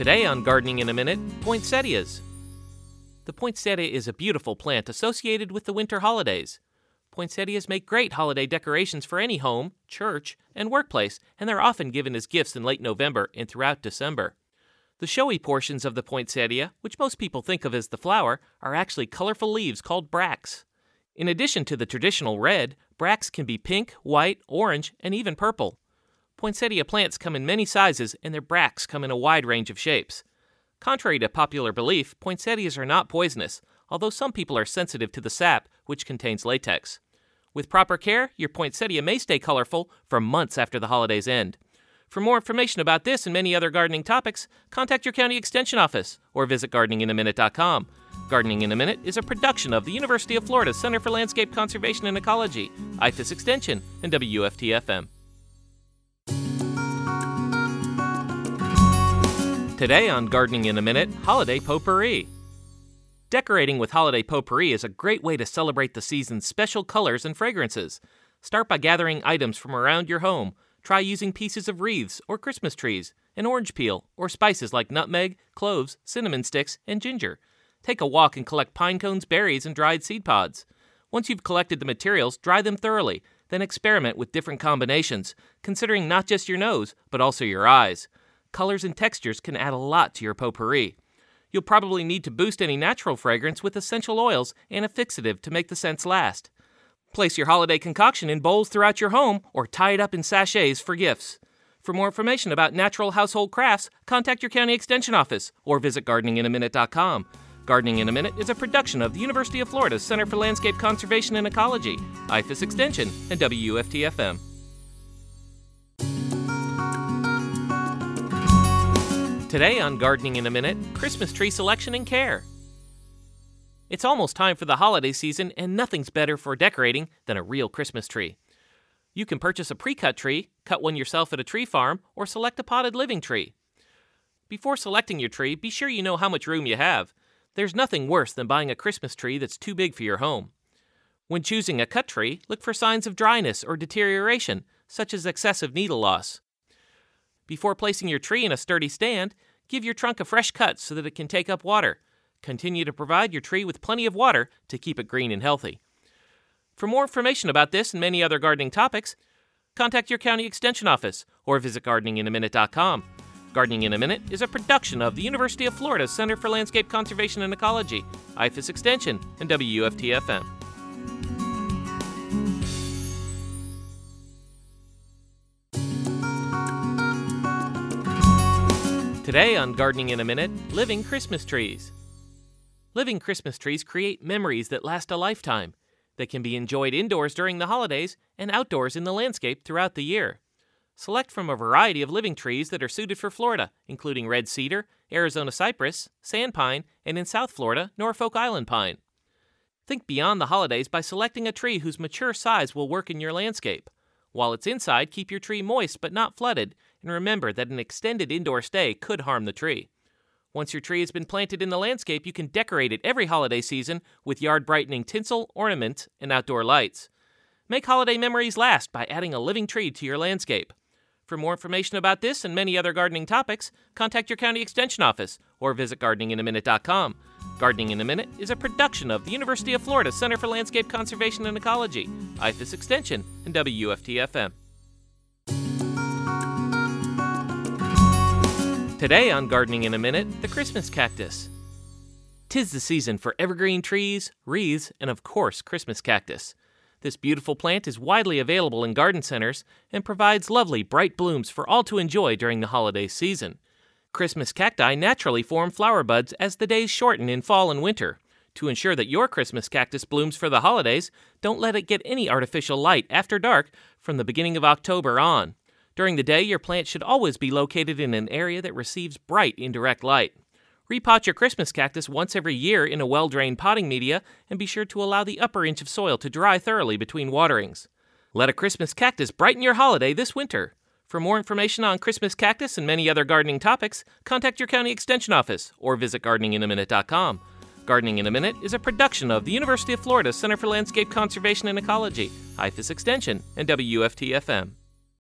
Today on Gardening in a Minute, poinsettias. The poinsettia is a beautiful plant associated with the winter holidays. Poinsettias make great holiday decorations for any home, church, and workplace, and they're often given as gifts in late November and throughout December. The showy portions of the poinsettia, which most people think of as the flower, are actually colorful leaves called bracts. In addition to the traditional red, bracts can be pink, white, orange, and even purple. Poinsettia plants come in many sizes, and their bracts come in a wide range of shapes. Contrary to popular belief, poinsettias are not poisonous, although some people are sensitive to the sap, which contains latex. With proper care, your poinsettia may stay colorful for months after the holidays end. For more information about this and many other gardening topics, contact your county extension office or visit gardeninginaminute.com. Gardening in a Minute is a production of the University of Florida Center for Landscape Conservation and Ecology, IFAS Extension, and WUFT-FM. Today on Gardening in a Minute, Holiday Potpourri. Decorating with holiday potpourri is a great way to celebrate the season's special colors and fragrances. Start by gathering items from around your home. Try using pieces of wreaths or Christmas trees, an orange peel, or spices like nutmeg, cloves, cinnamon sticks, and ginger. Take a walk and collect pine cones, berries, and dried seed pods. Once you've collected the materials, dry them thoroughly, then experiment with different combinations, considering not just your nose, but also your eyes. Colors and textures can add a lot to your potpourri. You'll probably need to boost any natural fragrance with essential oils and a fixative to make the scents last. Place your holiday concoction in bowls throughout your home or tie it up in sachets for gifts. For more information about natural household crafts, contact your county extension office or visit gardeninginaminute.com. Gardening in a Minute is a production of the University of Florida Center for Landscape Conservation and Ecology, IFAS Extension, and WUFT-FM. Today on Gardening in a Minute, Christmas tree selection and care. It's almost time for the holiday season, and nothing's better for decorating than a real Christmas tree. You can purchase a pre-cut tree, cut one yourself at a tree farm, or select a potted living tree. Before selecting your tree, be sure you know how much room you have. There's nothing worse than buying a Christmas tree that's too big for your home. When choosing a cut tree, look for signs of dryness or deterioration, such as excessive needle loss. Before placing your tree in a sturdy stand, give your trunk a fresh cut so that it can take up water. Continue to provide your tree with plenty of water to keep it green and healthy. For more information about this and many other gardening topics, contact your county extension office or visit gardeninginaminute.com. Gardening in a Minute is a production of the University of Florida Center for Landscape Conservation and Ecology, IFAS Extension, and WUFT-FM. Today on Gardening in a Minute, living Christmas trees. Living Christmas trees create memories that last a lifetime. They can be enjoyed indoors during the holidays and outdoors in the landscape throughout the year. Select from a variety of living trees that are suited for Florida, including red cedar, Arizona cypress, sand pine, and in South Florida, Norfolk Island pine. Think beyond the holidays by selecting a tree whose mature size will work in your landscape. While it's inside, keep your tree moist but not flooded, and remember that an extended indoor stay could harm the tree. Once your tree has been planted in the landscape, you can decorate it every holiday season with yard-brightening tinsel, ornaments, and outdoor lights. Make holiday memories last by adding a living tree to your landscape. For more information about this and many other gardening topics, contact your county extension office or visit gardeninginaminute.com. Gardening in a Minute is a production of the University of Florida Center for Landscape Conservation and Ecology, IFAS Extension, and WUFT-FM. Today on Gardening in a Minute, the Christmas cactus. 'Tis the season for evergreen trees, wreaths, and of course, Christmas cactus. This beautiful plant is widely available in garden centers and provides lovely, bright blooms for all to enjoy during the holiday season. Christmas cacti naturally form flower buds as the days shorten in fall and winter. To ensure that your Christmas cactus blooms for the holidays, don't let it get any artificial light after dark from the beginning of October on. During the day, your plant should always be located in an area that receives bright indirect light. Repot your Christmas cactus once every year in a well-drained potting media, and be sure to allow the upper inch of soil to dry thoroughly between waterings. Let a Christmas cactus brighten your holiday this winter. For more information on Christmas cactus and many other gardening topics, contact your county extension office or visit gardeninginaminute.com. Gardening in a Minute is a production of the University of Florida Center for Landscape Conservation and Ecology, IFAS Extension, and WUFT-FM.